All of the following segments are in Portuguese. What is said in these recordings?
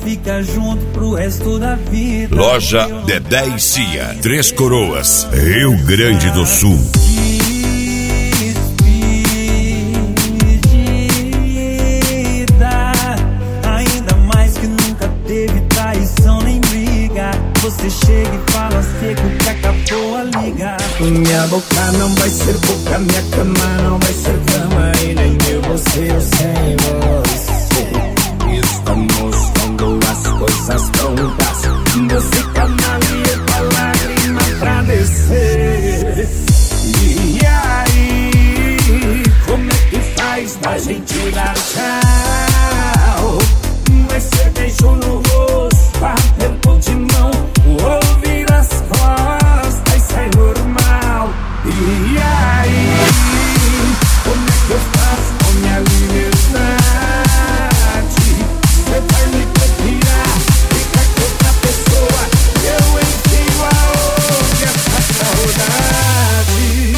fica junto pro resto da vida. Loja Dedé e Cia, Três Coroas, Rio Grande do Sul. Ainda mais que nunca teve traição nem briga. Você chega e fala seco que acabou a liga. Minha boca não vai ser boca, minha cama não vai ser cama, e nem eu vou ser sem você. Estamos quando as coisas prontas, você canalia com a lágrima pra descer. E aí, como é que faz pra gente dar tchau? Vai ser beijo no rosto, aperto de mão, ouvir as costas, sai normal. E aí, como é que eu faço com minha liberdade? Você vai me bloquear, fica com outra pessoa, eu enfio aonde essa saudade.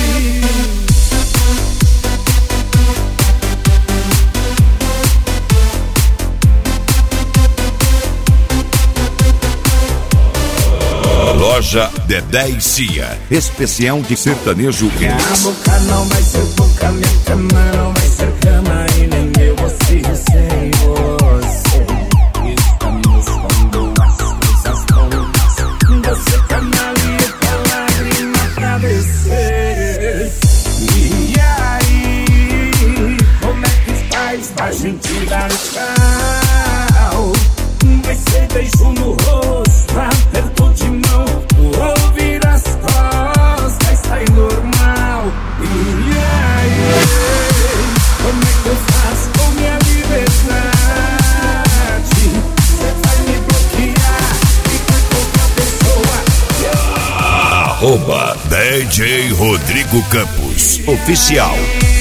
Loja Dedé e Cia, especial de sertanejo. Minha boca não vai ser boca, minha cama não vai ser cama, e nem eu vou ser sem você. Estamos quando as coisas prontas, você canalia com a lágrima pra descer. E aí, como é que faz pra gente dar tchau? Vai ser beijo no rosto, aperto de mão, ouvir as costas, sai normal. E aí, como é que eu faço com minha liberdade? Você vai me bloquear, fica com outra pessoa. @DJ Rodrigo Campos, oficial.